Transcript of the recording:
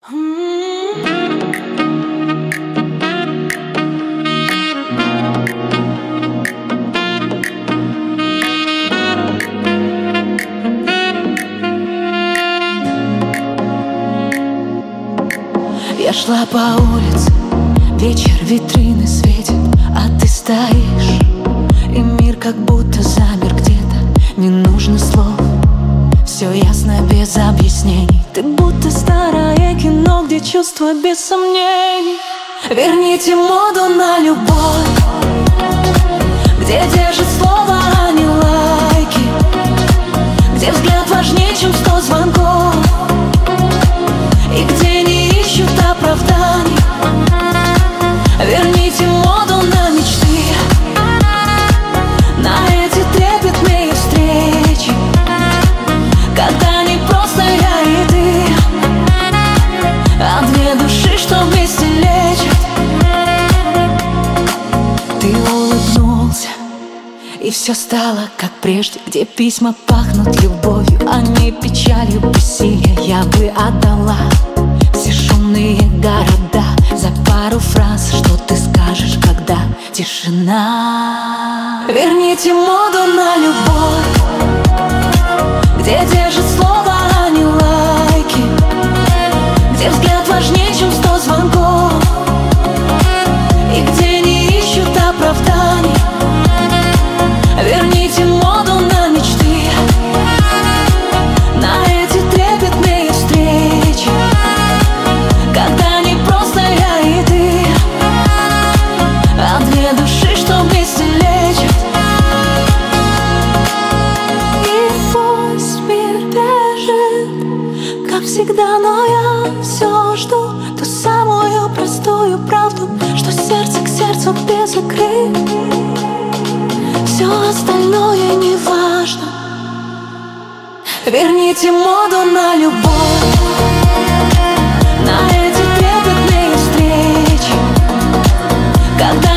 Я шла по улице, вечер, витрины светит, а ты стоишь, и мир как будто замер где-то. Не нужно слов, все ясно без объяснений. Ты будто старое кино, где чувства без сомнений. Верните моду на любовь, где держит слово, а не лайки, где взгляд важнее, чем 100 звонков, и где не ищут оправданий. Верните моду на мечты, на эти трепетные встречи, когда не просто я и ты, а две души, что вместе лечат. Ты улыбнулся, и все стало как прежде, где письма пахнут любовью, а не печалью, бессилия. Я бы отдала все шумные города за пару фраз, что ты скажешь, когда тишина. Верните моду на любовь, где держит слово, а не лайки, где взгляд важнее, чем 100 звонков, и где не ищут оправданий. Верните моду на мечты, на эти трепетные встречи, когда не просто я и ты, а две души, что вместе лечат. И пусть мир бежит, как всегда, но я все жду ту самую простую правду, что сердце к сердцу без игры. Все остальное не важно. Верните моду на любовь, на эти трепетные встречи, когда